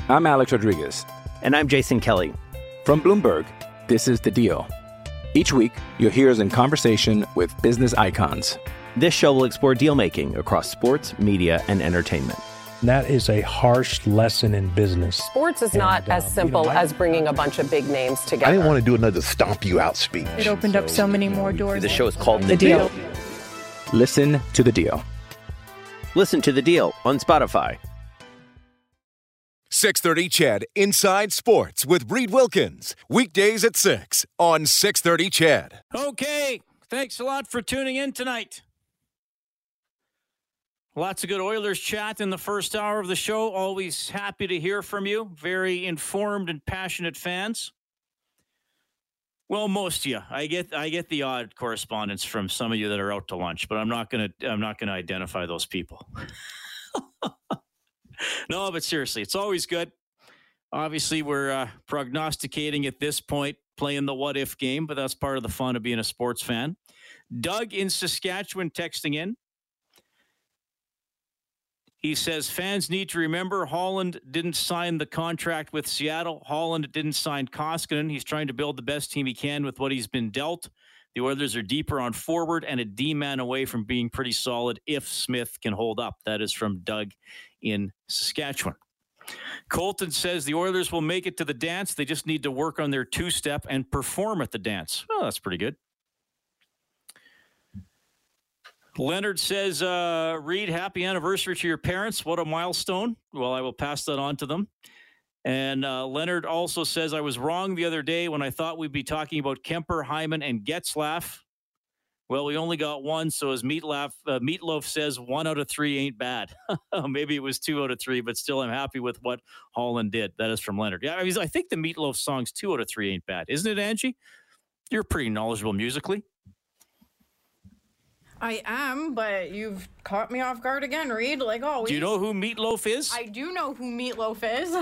I'm Alex Rodriguez. And I'm Jason Kelly. From Bloomberg, this is The Deal. Each week, you'll hear us in conversation with business icons. This show will explore deal-making across sports, media, and entertainment. That is a harsh lesson in business. Sports is not as simple as bringing a bunch of big names together. I didn't want to do another stomp you out speech. It opened up so many more doors. The show is called The Deal. Listen to The Deal. Listen to The Deal on Spotify. 630 CHED Inside Sports with Reed Wilkins. Weekdays at 6 on 630 CHED. Okay, thanks a lot for tuning in tonight. Lots of good Oilers chat in the first hour of the show. Always happy to hear from you. Very informed and passionate fans. Well, most of you. I get the odd correspondence from some of you that are out to lunch, but I'm not gonna identify those people. No, but seriously, it's always good. Obviously, we're prognosticating at this point, playing the what-if game, but that's part of the fun of being a sports fan. Doug in Saskatchewan texting in. He says, fans need to remember Holland didn't sign the contract with Seattle. Holland didn't sign Koskinen. He's trying to build the best team he can with what he's been dealt. The Oilers are deeper on forward and a D-man away from being pretty solid if Smith can hold up. That is from Doug in Saskatchewan. Colton says the Oilers will make it to the dance. They just need to work on their two-step and perform at the dance. Oh, that's pretty good. Leonard says, Reed, happy anniversary to your parents. What a milestone. Well, I will pass that on to them. And Leonard also says, I was wrong the other day when I thought we'd be talking about Kemper, Hyman, and Getzlaf. Well, we only got one, so as Meatloaf says, 1 out of 3 ain't bad. Maybe it was 2 out of 3, but still I'm happy with what Holland did. That is from Leonard. Yeah, I think the Meatloaf song's 2 out of 3 ain't bad. Isn't it, Angie? You're pretty knowledgeable musically. I am, but you've caught me off guard again, Reed, like always. Do you know who Meatloaf is? I do know who Meatloaf is.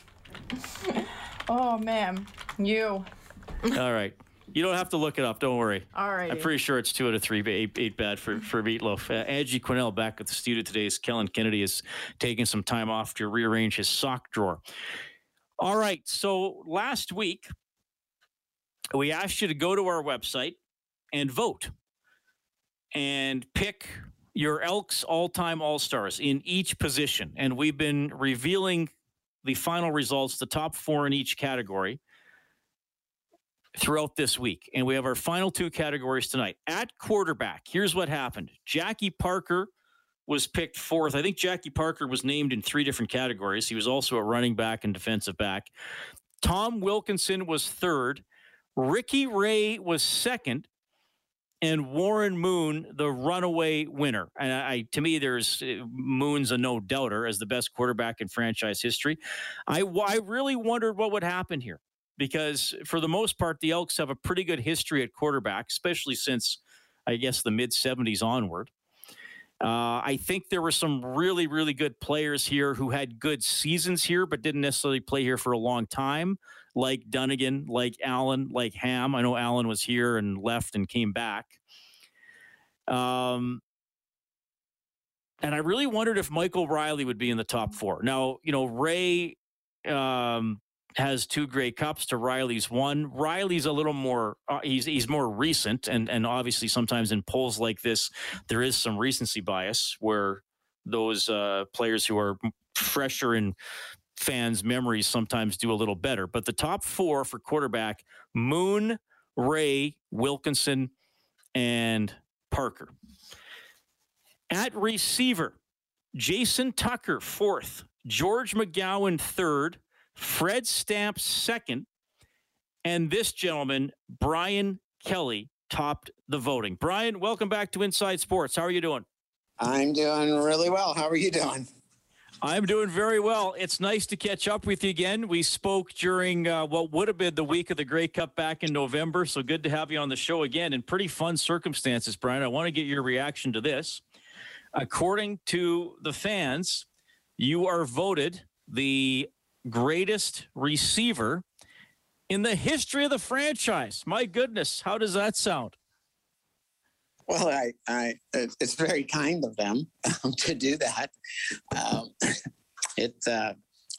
Oh, man. You. All right. You don't have to look it up. Don't worry. All right. I'm pretty sure it's 2 out of 3, but eight bad for Meatloaf. Angie Quinnell back at the studio today as Kellen Kennedy is taking some time off to rearrange his sock drawer. All right. So last week, we asked you to go to our website and vote and pick your Elks all-time all-stars in each position. And we've been revealing the final results, the top 4 in each category throughout this week. And we have our final 2 categories tonight. At quarterback, here's what happened. Jackie Parker was picked 4th. I think Jackie Parker was named in 3 different categories. He was also a running back and defensive back. Tom Wilkinson was 3rd. Ricky Ray was 2nd. And Warren Moon, the runaway winner. And to me, Moon's a no-doubter as the best quarterback in franchise history. I really wondered what would happen here because for the most part, the Elks have a pretty good history at quarterback, especially since, I guess, the mid-'70s onward. I think there were some really, really good players here who had good seasons here, but didn't necessarily play here for a long time, like Dunnigan, like Allen, like Ham. I know Allen was here and left and came back. And I really wondered if Michael Riley would be in the top 4. Now, Ray has 2 Grey Cups to Riley's 1. Riley's a little more, he's more recent. And obviously sometimes in polls like this, there is some recency bias where those players who are fresher in fans' memories sometimes do a little better. But the top 4 for quarterback, Moon, Ray, Wilkinson, and Parker. At receiver, Jason Tucker, 4th. George McGowan, 3rd. Fred Stamp, 2nd. And this gentleman, Brian Kelly, topped the voting. Brian, welcome back to Inside Sports. How are you doing? I'm doing really well. How are you doing? I'm doing very well. It's nice to catch up with you again. We spoke during what would have been the week of the Grey Cup back in November, so good to have you on the show again in pretty fun circumstances, Brian. I want to get your reaction to this. According to the fans, you are voted the greatest receiver in the history of the franchise. My goodness, how does that sound? Well, it's very kind of them to do that.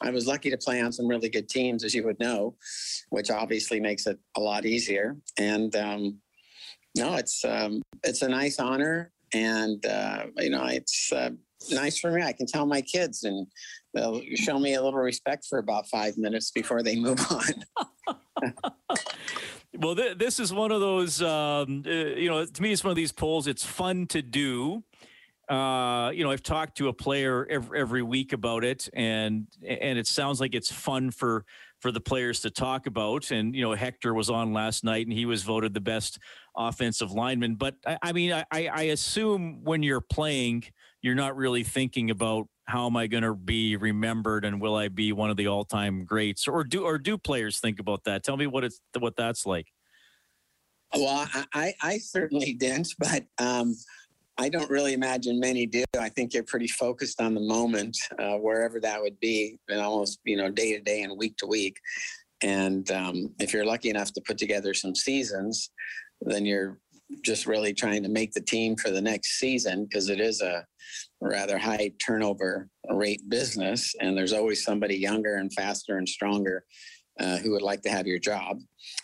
I was lucky to play on some really good teams, as you would know, which obviously makes it a lot easier. And no, it's a nice honor, and it's nice for me. I can tell my kids, and they'll show me a little respect for about 5 minutes before they move on. Well, this is one of those, to me, it's one of these polls. It's fun to do. I've talked to a player every week about it, and it sounds like it's fun for the players to talk about. And, Hector was on last night, and he was voted the best offensive lineman. But I assume when you're playing, you're not really thinking about how am I going to be remembered and will I be one of the all-time greats, or do players think about that? Tell me what that's like. Well, I certainly didn't, but I don't really imagine many do. I think you're pretty focused on the moment, wherever that would be, and almost, day to day and week to week. And if you're lucky enough to put together some seasons, then you're just really trying to make the team for the next season, because it is a rather high turnover rate business. And there's always somebody younger and faster and stronger who would like to have your job.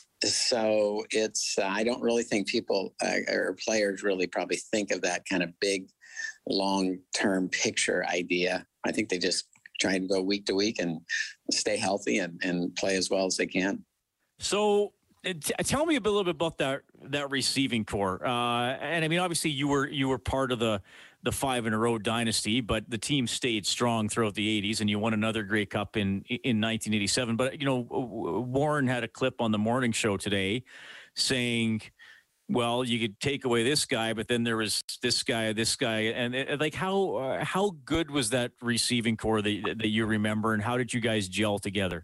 So I don't really think people or players really probably think of that kind of big, long-term picture idea. I think they just try to go week to week and stay healthy and play as well as they can. So tell me a little bit about that receiving core. And I mean, obviously you were part of the 5-in-a-row dynasty, but the team stayed strong throughout the 80s, and you won another Grey Cup in 1987. But, Warren had a clip on the morning show today saying, well, you could take away this guy, but then there was this guy. And like, how good was that receiving core that you remember, and how did you guys gel together?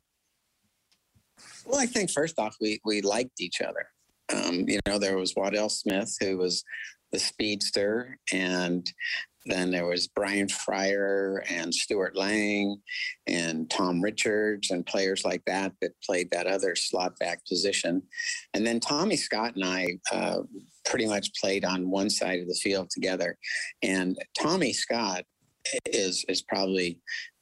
Well, I think first off, we liked each other. There was Waddell Smith, who was the speedster, and then there was Brian Fryer and Stuart Lang and Tom Richards and players like that played that other slot back position. And then Tommy Scott and I pretty much played on one side of the field together. And Tommy Scott is probably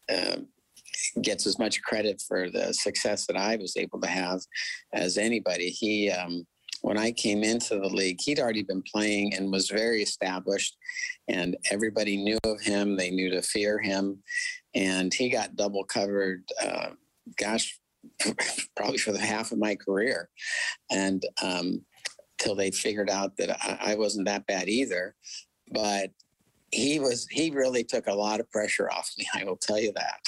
gets as much credit for the success that I was able to have as anybody. He when I came into the league, he'd already been playing and was very established, and everybody knew of him. They knew to fear him, and he got double covered, probably for the half of my career. And till they figured out that I wasn't that bad either. But he really took a lot of pressure off me, I will tell you that.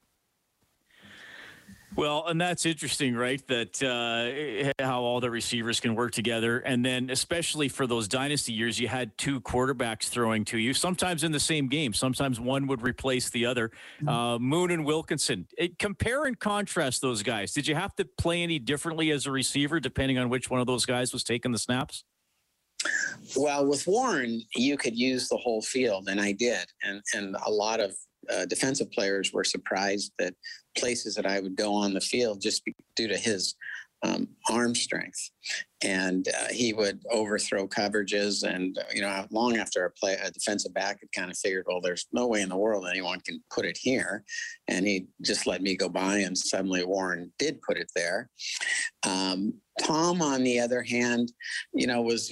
Well, and that's interesting, right? That how all the receivers can work together. And then especially for those dynasty years, you had two quarterbacks throwing to you, sometimes in the same game. Sometimes one would replace the other. Moon and Wilkinson. Compare and contrast those guys. Did you have to play any differently as a receiver depending on which one of those guys was taking the snaps? Well, with Warren, you could use the whole field, and I did. And a lot of defensive players were surprised that places that I would go on the field just due to his arm strength. And he would overthrow coverages. And, long after a defensive back had kind of figured, well, there's no way in the world anyone can put it here. And he just let me go by, and suddenly Warren did put it there. Tom, on the other hand, was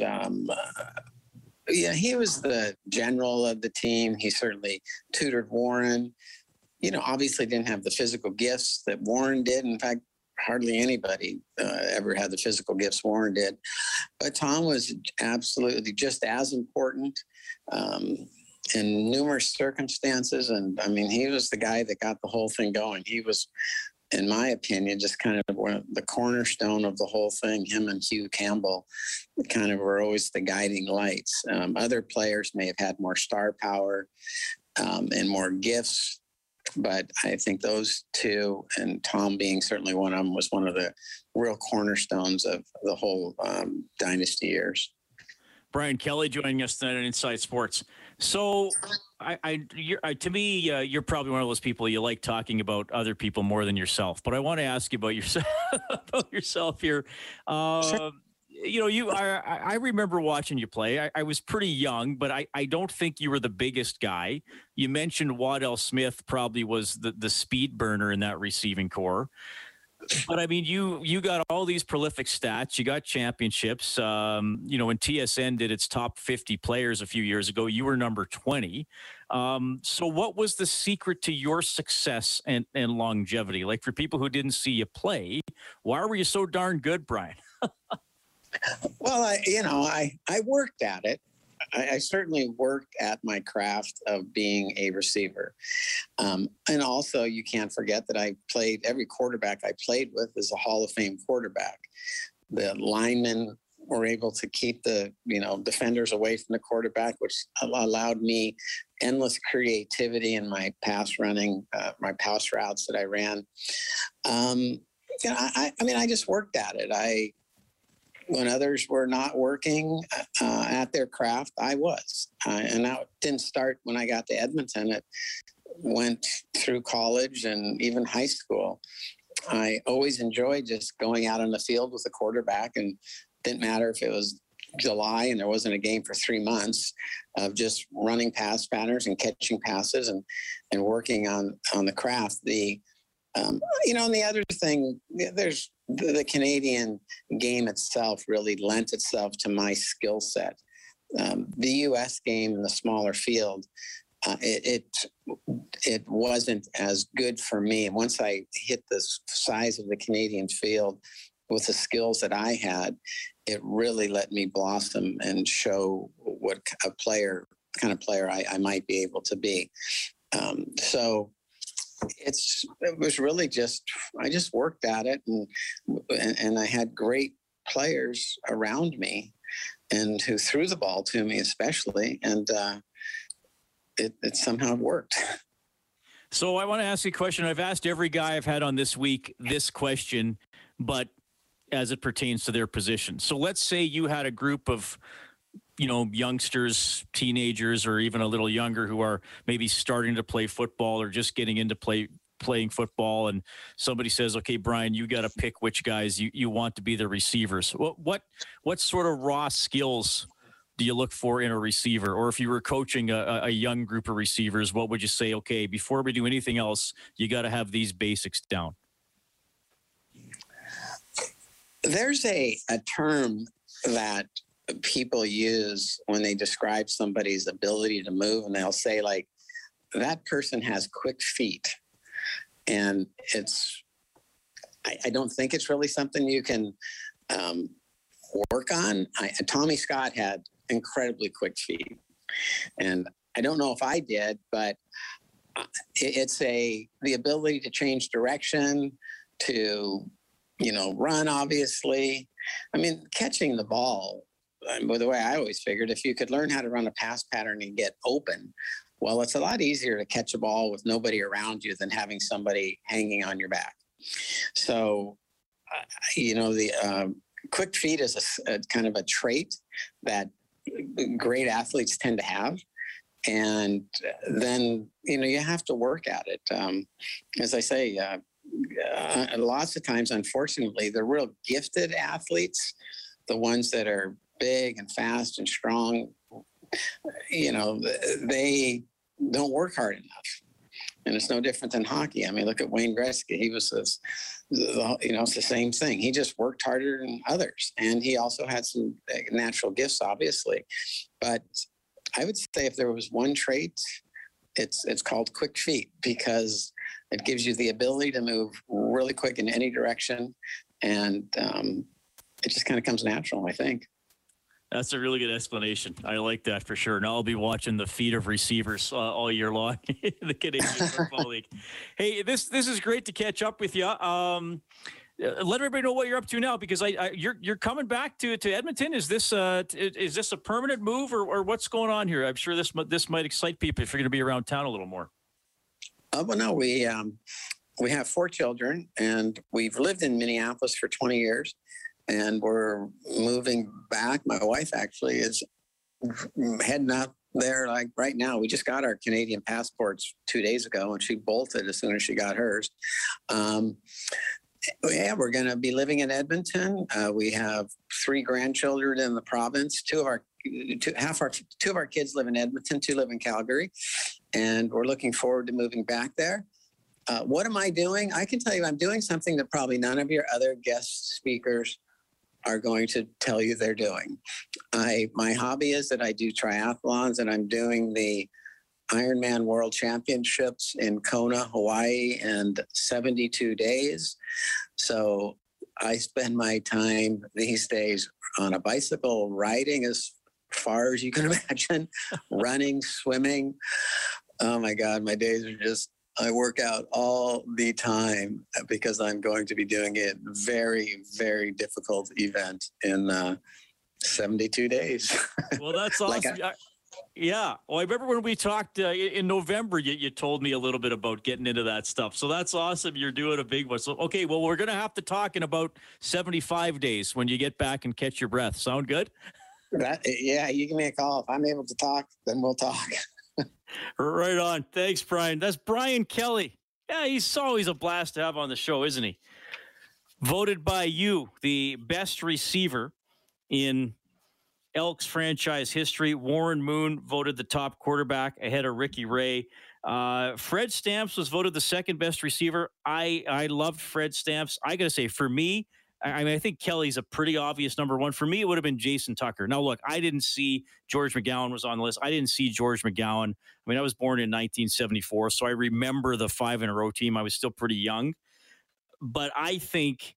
he was the general of the team. He certainly tutored Warren. Obviously didn't have the physical gifts that Warren did. In fact, hardly anybody ever had the physical gifts Warren did. But Tom was absolutely just as important in numerous circumstances. And, he was the guy that got the whole thing going. He was, in my opinion, just kind of one of the cornerstone of the whole thing. Him and Hugh Campbell kind of were always the guiding lights. Other players may have had more star power and more gifts, but I think those two, and Tom being certainly one of them, was one of the real cornerstones of the whole dynasty years. Brian Kelly joining us tonight on Inside Sports. So, to me, you're probably one of those people you like talking about other people more than yourself. But I want to ask you about yourself here. Sure. I remember watching you play. I was pretty young, but I don't think you were the biggest guy. You mentioned Waddell Smith probably was the speed burner in that receiving core. But I mean, you got all these prolific stats. You got championships. When TSN did its top 50 players a few years ago, you were number 20. So what was the secret to your success and longevity? Like, for people who didn't see you play, why were you so darn good, Brian? Well, I worked at it. I certainly worked at my craft of being a receiver. And also, you can't forget that every quarterback I played with is a Hall of Fame quarterback. The linemen were able to keep the defenders away from the quarterback, which allowed me endless creativity in my pass running, my pass routes that I ran. I just worked at it. When others were not working at their craft, I was. And that didn't start when I got to Edmonton. It went through college and even high school. I always enjoyed just going out on the field with a quarterback, and didn't matter if it was July and there wasn't a game for 3 months, of just running pass patterns and catching passes and working on the craft. And the other thing, there's the Canadian game itself really lent itself to my skill set. The U.S. game in the smaller field, it wasn't as good for me. Once I hit the size of the Canadian field with the skills that I had, it really let me blossom and show what kind of player I might be able to be. So it was really I just worked at it, and I had great players around me, and who threw the ball to me especially, and it somehow worked. So I want to ask you a question. I've asked every guy I've had on this week this question, but as it pertains to their position. So let's say you had a group of youngsters, teenagers, or even a little younger who are maybe starting to play football or just getting into playing football. And somebody says, okay, Brian, you got to pick which guys you want to be the receivers. What sort of raw skills do you look for in a receiver? Or if you were coaching a young group of receivers, what would you say? Okay, before we do anything else, you got to have these basics down. There's a term that people use when they describe somebody's ability to move, and they'll say, like, that person has quick feet. And I don't think it's really something you can work on. Tommy Scott had incredibly quick feet, and I don't know if I did, but it's the ability to change direction, to run, obviously. I mean, catching the ball, by the way, I always figured if you could learn how to run a pass pattern and get open, well, it's a lot easier to catch a ball with nobody around you than having somebody hanging on your back. So, the quick feet is a kind of a trait that great athletes tend to have. And then, you have to work at it. As I say, lots of times, unfortunately, the real gifted athletes, the ones that are big and fast and strong, they don't work hard enough. And it's no different than hockey. I mean, look at Wayne Gretzky. He was it's the same thing. He just worked harder than others. And he also had some natural gifts, obviously. But I would say if there was one trait, it's called quick feet, because it gives you the ability to move really quick in any direction. And it just kind of comes natural, I think. That's a really good explanation. I like that for sure. Now I'll be watching the feet of receivers all year long in the Canadian Football League. Hey, this is great to catch up with you. Let everybody know what you're up to now, because you're coming back to Edmonton. Is this a permanent move, or what's going on here? I'm sure this might excite people if you're going to be around town a little more. Well, no, we have 4 children, and we've lived in Minneapolis for 20 years. And we're moving back. My wife actually is heading out there like right now. We just got our Canadian passports 2 days ago, and she bolted as soon as she got hers. Yeah, we're going to be living in Edmonton. We have 3 grandchildren in the province. Two of our kids live in Edmonton, 2 live in Calgary, and we're looking forward to moving back there. What am I doing? I can tell you I'm doing something that probably none of your other guest speakers are going to tell you they're doing. My hobby is that I do triathlons, and I'm doing the Ironman World Championships in Kona, Hawaii, in 72 days. So I spend my time these days on a bicycle, riding as far as you can imagine, running, swimming. Oh my God, my days are just, I work out all the time because I'm going to be doing a very, very difficult event in 72 days. Well, that's awesome. Yeah. Well, I remember when we talked in November, you told me a little bit about getting into that stuff. So that's awesome. You're doing a big one. So, okay, well, we're going to have to talk in about 75 days when you get back and catch your breath. Sound good? Yeah, you give me a call. If I'm able to talk, then we'll talk. Right on. Thanks, Brian. That's Brian Kelly. Yeah, he's always a blast to have on the show, isn't he? Voted by you, the best receiver in Elks franchise history. Warren Moon voted the top quarterback ahead of Ricky Ray. Fred Stamps was voted the second best receiver. I loved Fred Stamps. I got to say, for me, I think Kelly's a pretty obvious number one. For me, it would have been Jason Tucker. Now, look, I didn't see George McGowan was on the list. I didn't see George McGowan. I mean, I was born in 1974, so I remember the 5-in-a-row team. I was still pretty young. But I think,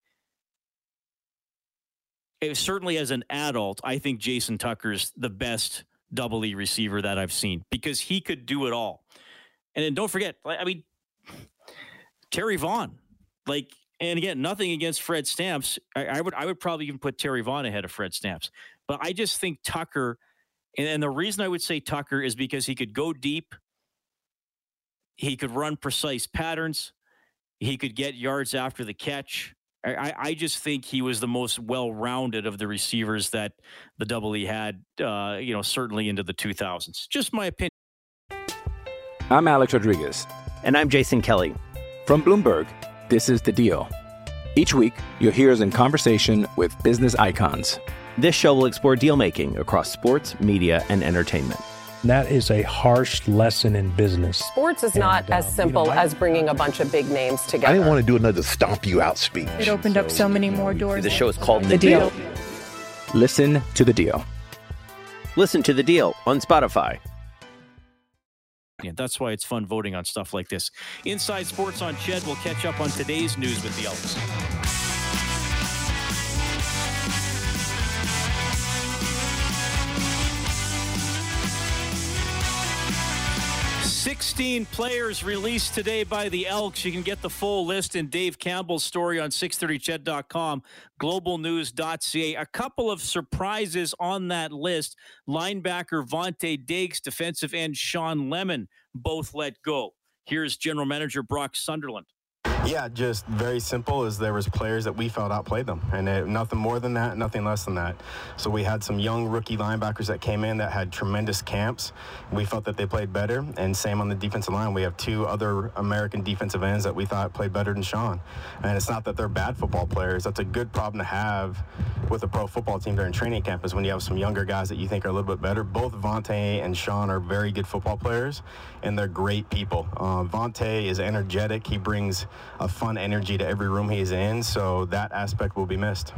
certainly as an adult, I think Jason Tucker's the best double E receiver that I've seen because he could do it all. And then don't forget, I mean, Terry Vaughn, and again, nothing against Fred Stamps. I would probably even put Terry Vaughn ahead of Fred Stamps. But I just think Tucker, and the reason I would say Tucker is because he could go deep. He could run precise patterns. He could get yards after the catch. I just think he was the most well-rounded of the receivers that the Double E had, certainly into the 2000s. Just my opinion. I'm Alex Rodriguez. And I'm Jason Kelly. From Bloomberg, this is The Deal. Each week, you'll hear us in conversation with business icons. This show will explore deal-making across sports, media, and entertainment. That is a harsh lesson in business. Sports is not as simple as bringing a bunch of big names together. I didn't want to do another stomp you out speech. It opened up so many more doors. The show is called The Deal. Listen to The Deal. Listen to The Deal on Spotify. Yeah, that's why it's fun voting on stuff like this. Inside Sports on Ched. We'll catch up on today's news with the Elks. 16 players released today by the Elks. You can get the full list in Dave Campbell's story on 630ched.com, globalnews.ca. A couple of surprises on that list. Linebacker Vontae Diggs, defensive end Sean Lemon, both let go. Here's General Manager Brock Sunderland. Yeah, just very simple as there was players that we felt outplayed them, and nothing more than that, nothing less than that. So we had some young rookie linebackers that came in that had tremendous camps. We felt that they played better, and same on the defensive line. We have two other American defensive ends that we thought played better than Sean. And it's not that they're bad football players. That's a good problem to have with a pro football team during training camp, is when you have some younger guys that you think are a little bit better. Both Vontae and Sean are very good football players, and they're great people. Vontae is energetic. He brings a fun energy to every room he's in, so that aspect will be missed.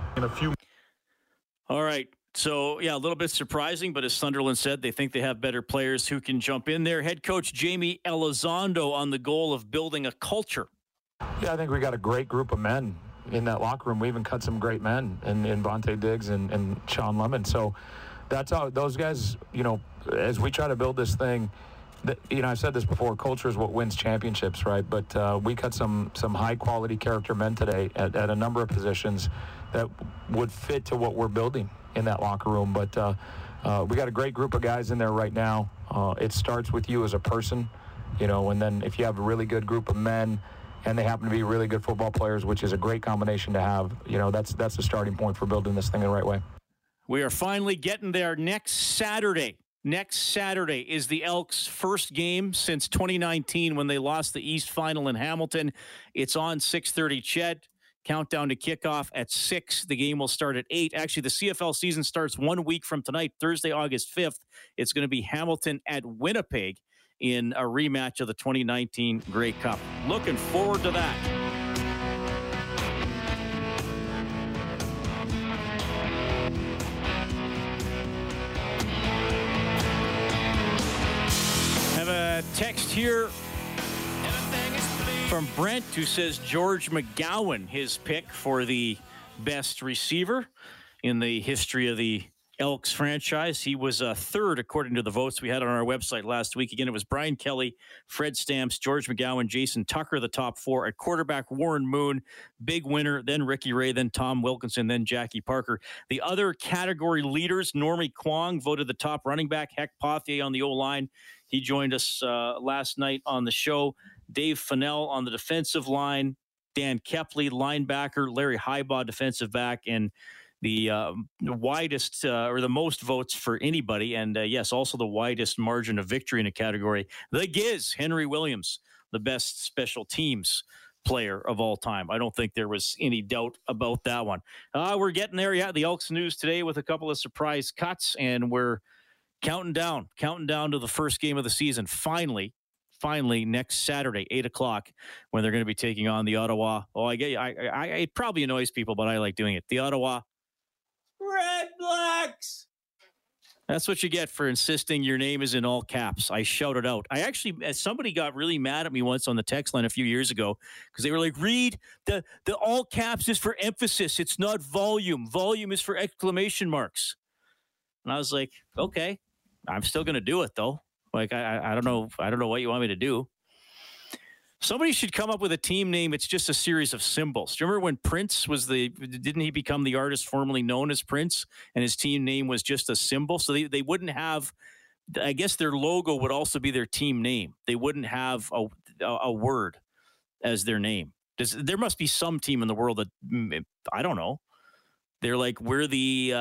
All right. So, yeah, a little bit surprising, but as Sunderland said, they think they have better players who can jump in there. Head coach Jamie Elizondo on the goal of building a culture. Yeah, I think we got a great group of men in that locker room. We even cut some great men in Vontae Diggs and Sean Lemon. So that's how those guys, as we try to build this thing, I've said this before, culture is what wins championships, right? But we cut some high-quality character men today at a number of positions that would fit to what we're building in that locker room. But we got a great group of guys in there right now. It starts with you as a person, and then if you have a really good group of men and they happen to be really good football players, which is a great combination to have, that's the starting point for building this thing the right way. We are finally getting there next Saturday. Next Saturday is the Elks' first game since 2019 when they lost the East Final in Hamilton. It's on 630 Ched. Countdown to kickoff at 6. The game will start at 8. Actually, the CFL season starts 1 week from tonight, Thursday, August 5th. It's going to be Hamilton at Winnipeg in a rematch of the 2019 Grey Cup. Looking forward to that. Have a text here from Brent, who says George McGowan, his pick for the best receiver in the history of the Elks franchise. He was third, according to the votes we had on our website last week. Again, it was Brian Kelly, Fred Stamps, George McGowan, Jason Tucker, the top 4. At quarterback, Warren Moon, big winner, then Ricky Ray, then Tom Wilkinson, then Jackie Parker. The other category leaders, Normie Kwong voted the top running back, Heck Pothier on the O-line. He joined us last night on the show. Dave Fennell on the defensive line, Dan Kepley, linebacker, Larry Highbaugh, defensive back, and the widest or the most votes for anybody. And yes, also the widest margin of victory in a category. The Giz, Henry Williams, the best special teams player of all time. I don't think there was any doubt about that one. We're getting there. Yeah, the Elks news today with a couple of surprise cuts, and we're counting down to the first game of the season. Finally, next Saturday, 8 o'clock, when they're going to be taking on the Ottawa. It probably annoys people, but I like doing it. The Ottawa Red Blacks. That's what you get for insisting your name is in all caps. I shouted out. I actually, somebody got really mad at me once on the text line a few years ago because they were like, Reed, the all caps is for emphasis. It's not volume. Volume is for exclamation marks. And I was like, okay, I'm still going to do it though. Like, I don't know what you want me to do. Somebody should come up with a team name. It's just a series of symbols. Do you remember when Prince didn't he become the artist formerly known as Prince, and his team name was just a symbol? So they wouldn't have, I guess their logo would also be their team name. They wouldn't have a word as their name. There must be some team in the world that, I don't know. They're like, we're the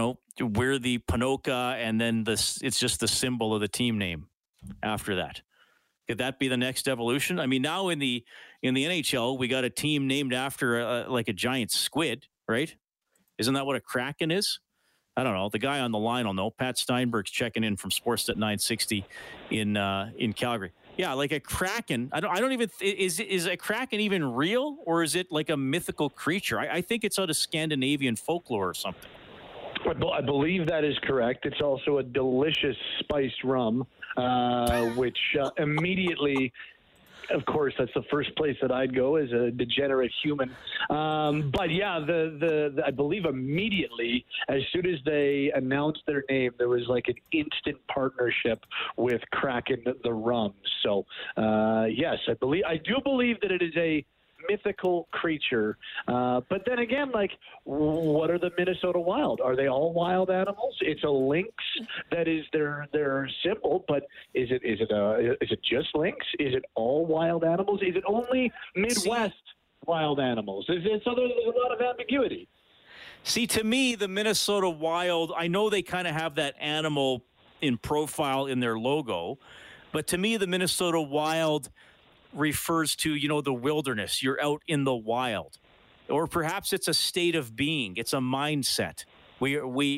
Panoka, and then it's just the symbol of the team name after that. Could that be the next evolution? I mean, now in the NHL, we got a team named after like a giant squid, right? Isn't that what a Kraken is? I don't know. The guy on the line will know. Pat Steinberg's checking in from Sportsnet 960 in Calgary. Yeah, like a Kraken. I don't even is a Kraken even real, or is it like a mythical creature? I think it's out of Scandinavian folklore or something. I believe that is correct. It's also a delicious spiced rum, which immediately, of course, that's the first place that I'd go as a degenerate human. But yeah, I believe immediately, as soon as they announced their name, there was like an instant partnership with Kraken the rum. So yes, I do believe that it is a mythical creature. But then again, like, what are the Minnesota Wild? Are they all wild animals? It's a lynx that is their symbol, but is it just lynx? Is it all wild animals? Is it only Midwest wild animals? So there's a lot of ambiguity. See, to me, the Minnesota Wild, I know they kind of have that animal in profile in their logo, but to me, the Minnesota Wild refers to, the wilderness. You're out in the wild. Or perhaps it's a state of being. It's a mindset. We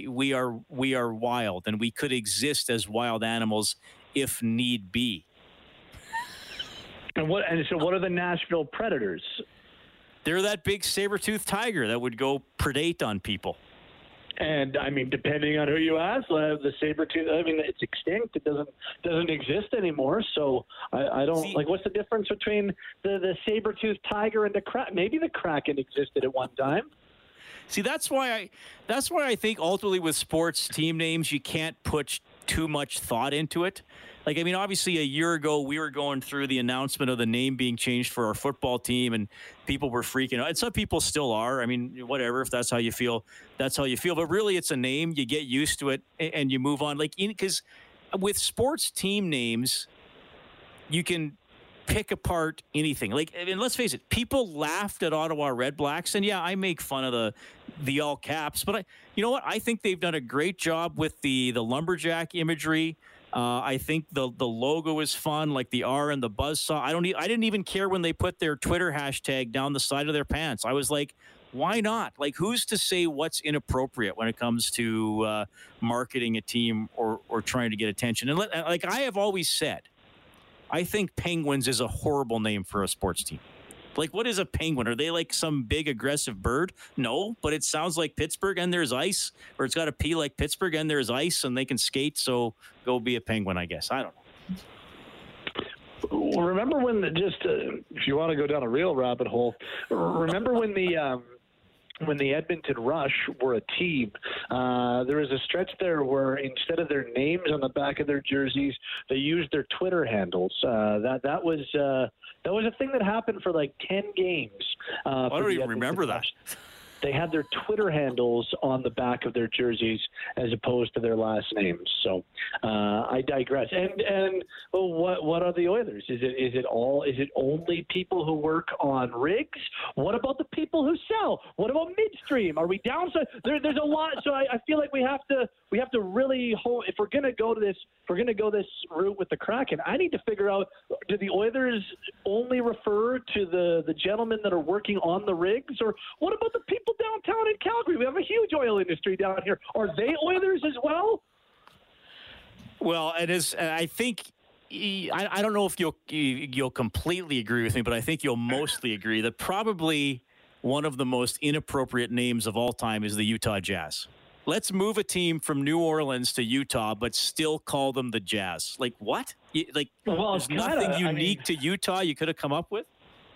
are wild, and we could exist as wild animals if need be. And so what are the Nashville Predators? They're that big saber-toothed tiger that would go predate on people. And I mean, depending on who you ask, the saber-tooth, I mean, it's extinct. It doesn't exist anymore. So I don't like. What's the difference between the saber-toothed tiger and the Kraken? Maybe the Kraken existed at one time. See, that's why I think ultimately with sports team names, you can't put too much thought into it. Like, I mean, obviously a year ago, we were going through the announcement of the name being changed for our football team, and people were freaking out. And some people still are. I mean, whatever, if that's how you feel, that's how you feel. But really, it's a name. You get used to it, and you move on. Like, because with sports team names, you can pick apart anything. Like, I mean, let's face it, people laughed at Ottawa Red Blacks, and yeah, I make fun of the all caps, but you know what? I think they've done a great job with the lumberjack imagery. I think the logo is fun, like the R and the buzzsaw. I didn't even care when they put their Twitter hashtag down the side of their pants. I was like, why not? Like, who's to say what's inappropriate when it comes to marketing a team or trying to get attention? And like I have always said, I think Penguins is a horrible name for a sports team. Like, what is a penguin? Are they like some big aggressive bird? No, but it sounds like Pittsburgh and there's ice, or it's got to pee like Pittsburgh and there's ice and they can skate. So go be a penguin, I guess. I don't know. Remember when if you want to go down a real rabbit hole, remember when the Edmonton Rush were a team, there was a stretch there where instead of their names on the back of their jerseys, they used their Twitter handles. That was a thing that happened for like 10 games. I don't even remember that. They had their Twitter handles on the back of their jerseys as opposed to their last names. So I digress. And what are the Oilers? Is it only people who work on rigs? What about the people who sell? What about midstream? Are we downside? There's a lot. So I feel like we have to really hold, if we're gonna go this route with the Kraken. I need to figure out, do the Oilers only refer to the gentlemen that are working on the rigs, or what about the people downtown in Calgary? We have a huge oil industry down here. Are they Oilers as well? Well, it is. I think. I don't know if you'll completely agree with me, but I think you'll mostly agree that probably one of the most inappropriate names of all time is the Utah Jazz. Let's move a team from New Orleans to Utah, but still call them the Jazz. Like, what? There's nothing unique to Utah you could have come up with?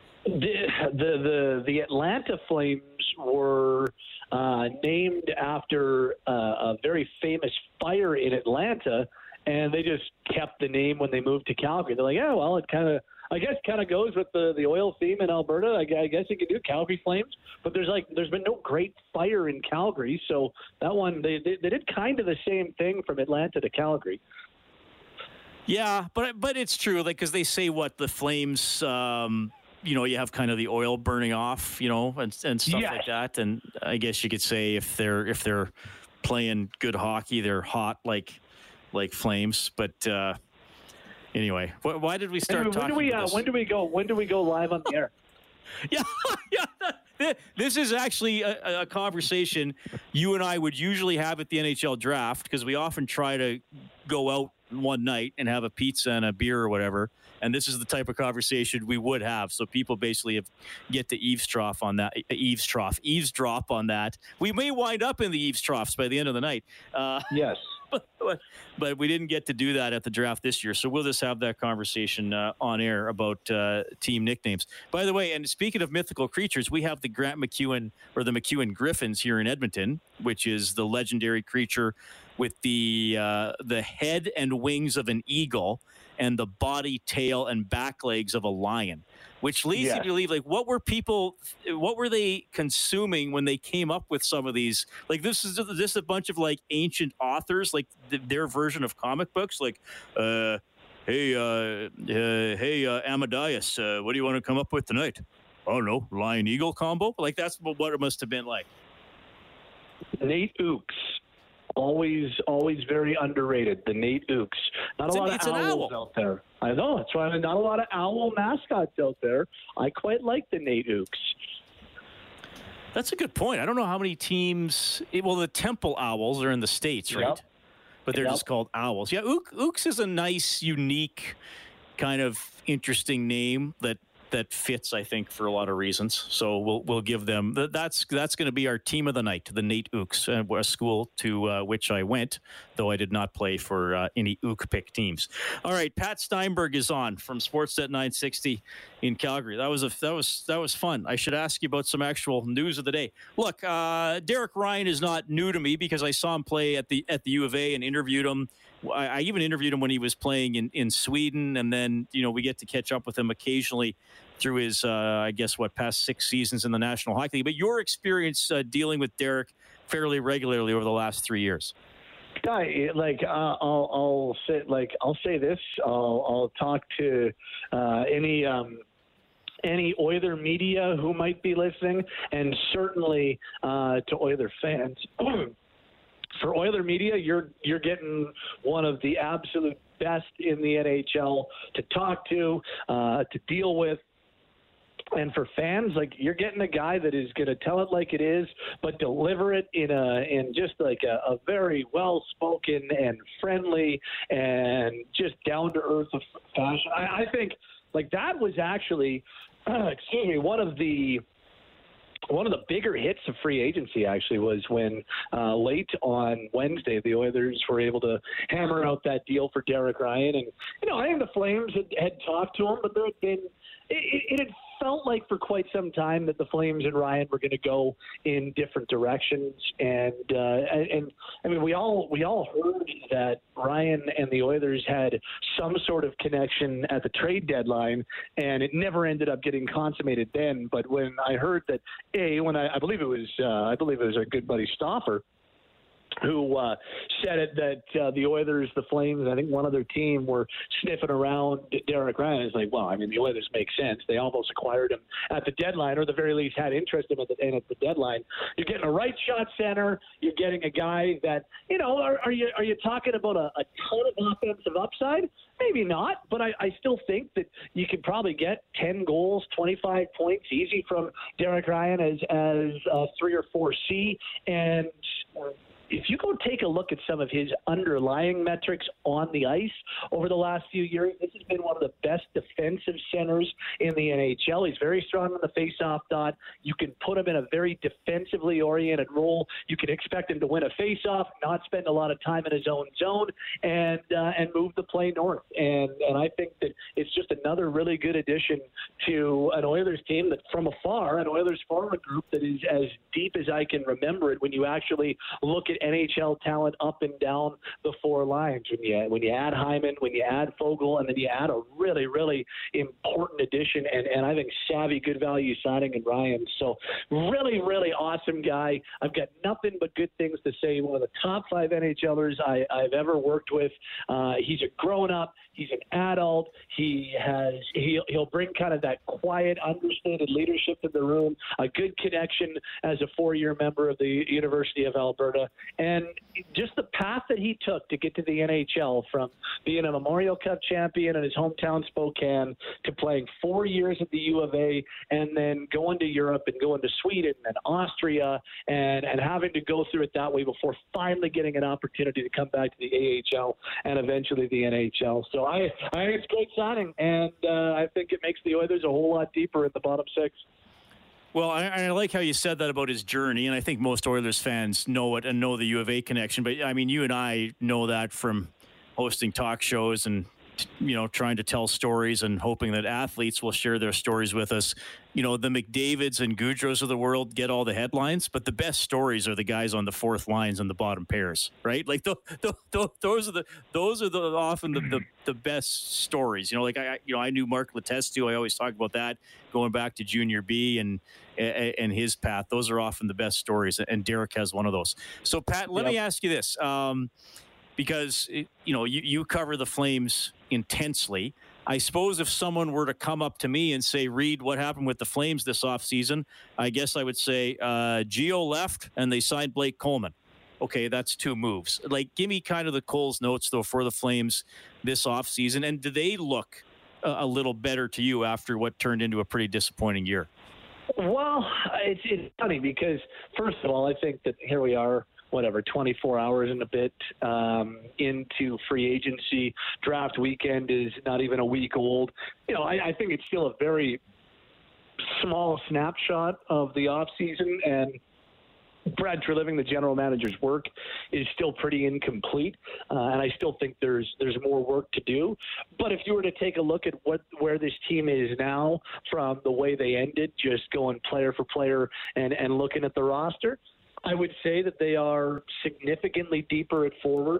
The Atlanta Flames were named after a very famous fire in Atlanta, and they just kept the name when they moved to Calgary. They're like, yeah, well, it kind of goes with the oil theme in Alberta. I guess you could do Calgary Flames, but there's been no great fire in Calgary, so that one they did kind of the same thing from Atlanta to Calgary. Yeah, but it's true, like, because they say what the Flames. You have kind of the oil burning off, and stuff like that. And I guess you could say if they're playing good hockey, they're hot like Flames. But anyway, why did we start talking about this? When do we go live on the air? Yeah. This is actually a conversation you and I would usually have at the NHL draft, because we often try to go out one night and have a pizza and a beer or whatever. And this is the type of conversation we would have. So people basically get to eavesdrop on that. We may wind up in the eavesdrops by the end of the night. Yes. But we didn't get to do that at the draft this year. So we'll just have that conversation on air about team nicknames. By the way, and speaking of mythical creatures, we have the Grant McEwen, or the McEwen Griffins, here in Edmonton, which is the legendary creature with the head and wings of an eagle and the body, tail, and back legs of a lion, which leads you to believe, like, what were they consuming when they came up with some of these? Like, this is a bunch of like ancient authors, like their version of comic books, like, hey, Amadeus, what do you want to come up with tonight? I don't know, lion eagle combo. Like, that's what it must have been like. Nate Ookes. Always very underrated. The Nate Ookes. Not a lot of owls out there. I know. That's why not a lot of owl mascots out there. I quite like the Nate Ookes. That's a good point. I don't know how many teams. Well, the Temple Owls are in the States, right? Yep. But they're just called Owls. Yeah, Ookes is a nice, unique, kind of interesting name that fits, I think, for a lot of reasons. So we'll give them that's going to be our team of the night, the Nate Ookes, a school to which I went, though I did not play for any Ook pick teams. All right, Pat Steinberg is on from Sportsnet 960 in Calgary. That was fun. I should ask you about some actual news of the day. Look, Derek Ryan is not new to me, because I saw him play at the U of A and interviewed him. I even interviewed him when he was playing in Sweden, and then we get to catch up with him occasionally through his past 6 seasons in the National Hockey League. But your experience dealing with Derek fairly regularly over the last 3 years. Guy, I'll say this. I'll talk to any Oiler media who might be listening, and certainly to Oiler fans. For Oiler media, you're getting one of the absolute best in the NHL to talk to deal with. And for fans, like, you're getting a guy that is going to tell it like it is, but deliver it in just like a very well-spoken and friendly and just down-to-earth fashion. I think, like, that was actually, one of the bigger hits of free agency actually was when late on Wednesday the Oilers were able to hammer out that deal for Derek Ryan. And, I think the Flames had talked to him, but there had been it had felt like for quite some time that the Flames and Ryan were going to go in different directions. And I mean, we all heard that Ryan and the Oilers had some sort of connection at the trade deadline, and it never ended up getting consummated then. But when I heard that, I believe it was our good buddy Stauffer who said it, that the Oilers, the Flames, I think one other team were sniffing around Derek Ryan. It's like, well, I mean, the Oilers make sense. They almost acquired him at the deadline, or at the very least had interest in him at the deadline. You're getting a right shot center. You're getting a guy that, are you talking about a ton of offensive upside? Maybe not, but I still think that you could probably get 10 goals, 25 points easy from Derek Ryan as 3 or 4C. And if you go take a look at some of his underlying metrics on the ice over the last few years, this has been one of the best defensive centers in the NHL. He's very strong on the face-off dot. You can put him in a very defensively oriented role. You can expect him to win a face-off, not spend a lot of time in his own zone, and move the play north. And I think that it's just another really good addition to an Oilers team that, from afar, an Oilers forward group that is as deep as I can remember it when you actually look at NHL talent up and down the four lines. When you add Hyman, when you add Fogle, and then you add a really, really important addition, and I think savvy, good value signing in Ryan. So really, really awesome guy. I've got nothing but good things to say. One of the top 5 NHLers I've ever worked with. He's a grown-up. He's an adult. He'll bring kind of that quiet, understated leadership in the room, a good connection as a 4-year member of the University of Alberta. And just the path that he took to get to the NHL, from being a Memorial Cup champion in his hometown Spokane to playing 4 years at the U of A, and then going to Europe and going to Sweden and Austria and having to go through it that way before finally getting an opportunity to come back to the AHL and eventually the NHL. So I think it's a great signing, and I think it makes the Oilers a whole lot deeper in the bottom 6. Well, I like how you said that about his journey, and I think most Oilers fans know it and know the U of A connection. But, I mean, you and I know that from hosting talk shows and, trying to tell stories and hoping that athletes will share their stories with us. The McDavids and Goudreaus of the world get all the headlines, but the best stories are the guys on the fourth lines and the bottom pairs, right? Like those are often the best stories. I knew Mark Letestu. I always talk about that going back to Junior B and his path. Those are often the best stories, and Derek has one of those. So, Pat, let me ask you this, because you cover the Flames intensely. I suppose if someone were to come up to me and say, Reed, what happened with the Flames this offseason? I guess I would say Gio left and they signed Blake Coleman. Okay, that's 2 moves. Like, give me kind of the Coles notes, though, for the Flames this offseason. And do they look a little better to you after what turned into a pretty disappointing year? Well, it's funny because, first of all, I think that here we are, 24 hours and a bit into free agency. Draft weekend is not even a week old. I think it's still a very small snapshot of the offseason, and Brad Treliving, the general manager's work, is still pretty incomplete, and I still think there's more work to do. But if you were to take a look at where this team is now from the way they ended, just going player for player and looking at the roster, I would say that they are significantly deeper at forward.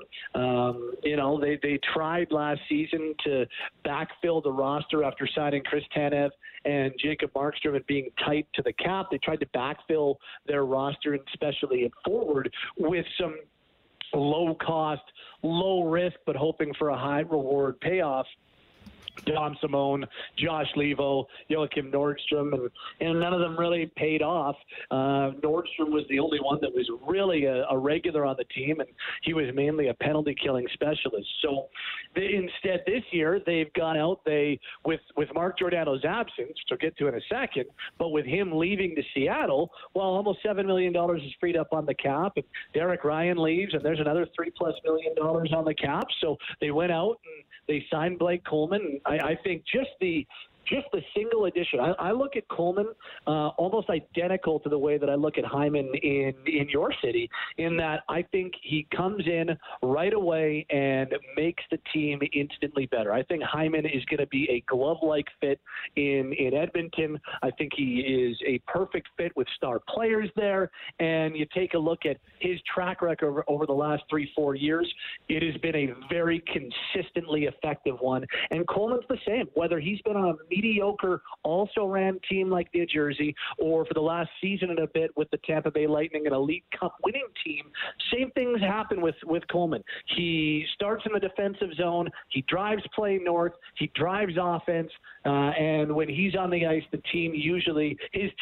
They tried last season to backfill the roster after signing Chris Tanev and Jacob Markstrom and being tight to the cap. They tried to backfill their roster, and especially at forward, with some low cost, low risk, but hoping for a high reward payoff Dom Simone, Josh Levo, Joachim Nordstrom, and none of them really paid off. Nordstrom was the only one that was really a regular on the team, and he was mainly a penalty-killing specialist. So instead this year, they've gone out, with Mark Giordano's absence, which we'll get to in a second, but with him leaving to Seattle, well, almost $7 million is freed up on the cap, and Derek Ryan leaves, and there's another $3+ million on the cap. So they went out and they signed Blake Coleman. I think just the single addition. I look at Coleman almost identical to the way that I look at Hyman in your city, in that I think he comes in right away and makes the team instantly better. I think Hyman is going to be a glove-like fit in Edmonton. I think he is a perfect fit with star players there. And you take a look at his track record over the last 3-4 years, it has been a very consistently effective one. And Coleman's the same, whether he's been on a mediocre also-ran team like New Jersey, or for the last season and a bit with the Tampa Bay Lightning, an Elite Cup winning team. Same things happen with Coleman. He starts in the defensive zone. He drives play north. He drives offense. And when he's on the ice, his team usually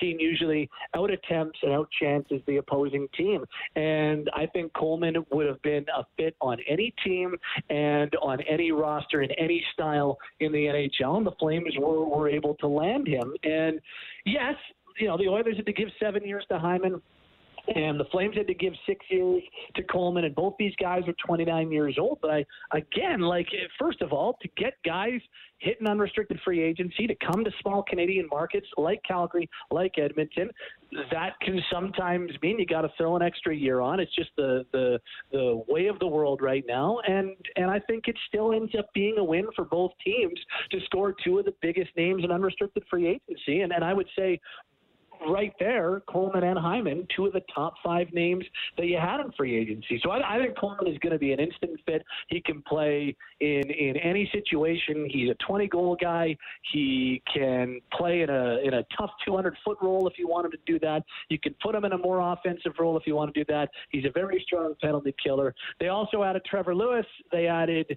out-attempts and out-chances the opposing team. And I think Coleman would have been a fit on any team and on any roster in any style in the NHL. And the Flames were able to land him. And yes, the Oilers had to give 7 years to Hyman, and the Flames had to give 6 years to Coleman, and both these guys are 29 years old. But first of all, to get guys hitting unrestricted free agency, to come to small Canadian markets like Calgary, like Edmonton, that can sometimes mean you got to throw an extra year on. It's just the way of the world right now, and I think it still ends up being a win for both teams to score two of the biggest names in unrestricted free agency, and I would say right there, Coleman and Hyman, two of the top 5 names that you had in free agency. So I think Coleman is going to be an instant fit. He can play in any situation. He's a 20-goal guy. He can play in a tough 200-foot role if you want him to do that. You can put him in a more offensive role if you want to do that. He's a very strong penalty killer. They also added Trevor Lewis. They added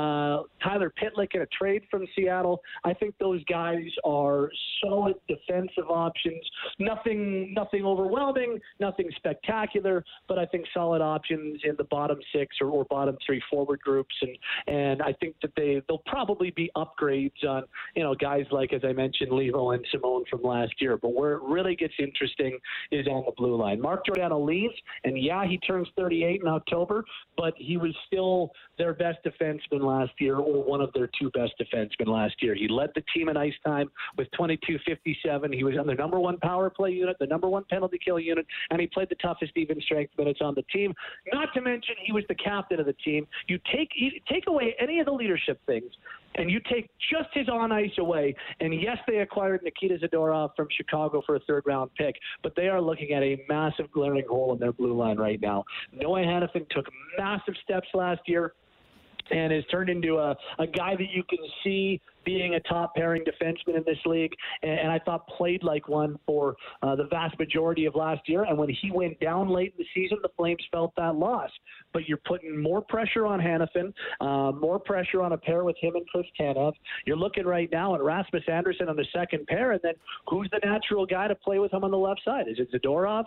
Tyler Pitlick in a trade from Seattle. I think those guys are solid defensive options. Nothing overwhelming, nothing spectacular, but I think solid options in the bottom 6 or bottom 3 forward groups, and I think that they'll probably be upgrades on guys like, as I mentioned, Levo and Simone from last year. But where it really gets interesting is on the blue line. Mark Giordano leaves, and he turns 38 in October, but he was still their best defenseman last year, or one of their 2 best defensemen last year. He led the team in ice time with 22.57. He was on their number 1 power play unit, the number 1 penalty kill unit, and he played the toughest even strength minutes on the team. Not to mention, he was the captain of the team. You take away any of the leadership things, and you take just his on ice away. And yes, they acquired Nikita Zadorov from Chicago for a 3rd-round pick, but they are looking at a massive glaring hole in their blue line right now. Noah Hanifin took massive steps last year and has turned into a guy that you can see being a top pairing defenseman in this league, and I thought played like one for the vast majority of last year. And when he went down late in the season, the Flames felt that loss. But you're putting more pressure on Hanifin, more pressure on a pair with him and Chris Tanev. You're looking right now at Rasmus Andersson on the second pair, and then who's the natural guy to play with him on the left side? Is it Zadorov?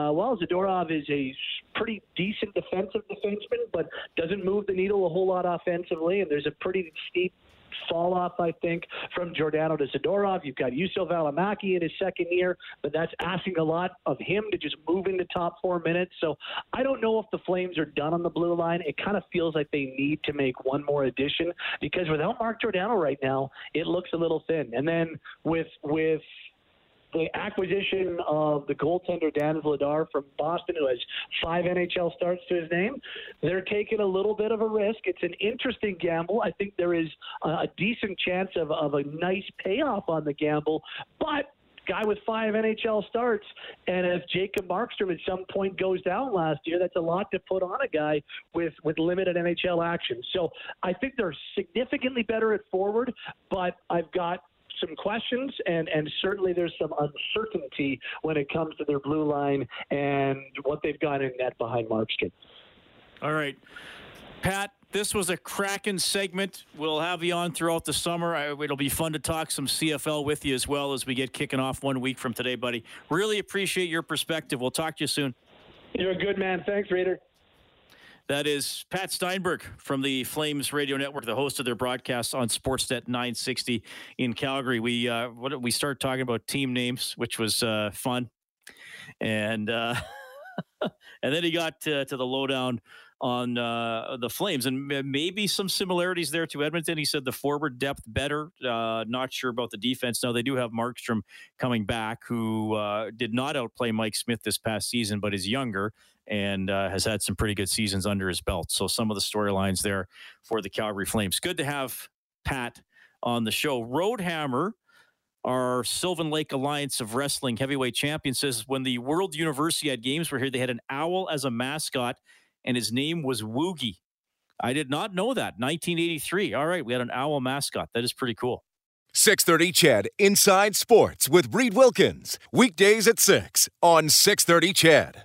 Zadorov is a pretty decent defensive defenseman, but doesn't move the needle a whole lot offensively, and there's a pretty steep fall off, I think, from Giordano to Zadorov. You've got Juuso Välimäki in his second year, but that's asking a lot of him to just move into top 4 minutes. So I don't know if the Flames are done on the blue line. It kind of feels like they need to make one more addition, because without Mark Giordano right now, it looks a little thin. And then with the acquisition of the goaltender Dan Vladar from Boston, who has 5 NHL starts to his name, they're taking a little bit of a risk. It's an interesting gamble. I think there is a decent chance of a nice payoff on the gamble, but guy with 5 NHL starts, and if Jacob Markstrom at some point goes down last year, that's a lot to put on a guy with limited NHL action. So I think they're significantly better at forward, but I've got some questions, and certainly there's some uncertainty when it comes to their blue line and what they've got in net behind Markstrom. All right. Pat, this was a cracking segment. We'll have you on throughout the summer. It'll be fun to talk some CFL with you as well as we get kicking off 1 week from today, buddy. Really appreciate your perspective. We'll talk to you soon. You're a good man. Thanks, Raider. That is Pat Steinberg from the Flames Radio Network, the host of their broadcast on Sportsnet 960 in Calgary. We started talking about team names, which was fun. And and then he got to the lowdown on the Flames, and maybe some similarities there to Edmonton. He said the forward depth better. Not sure about the defense. Now, they do have Markstrom coming back, who did not outplay Mike Smith this past season, but is younger and has had some pretty good seasons under his belt. So some of the storylines there for the Calgary Flames. Good to have Pat on the show. Roadhammer, our Sylvan Lake Alliance of Wrestling heavyweight champion, says when the World Universiade Games were here, they had an owl as a mascot, and his name was Woogie. I did not know that. 1983. All right, we had an owl mascot. That is pretty cool. 630 CHED Inside Sports with Reed Wilkins. Weekdays at 6 on 630 CHED.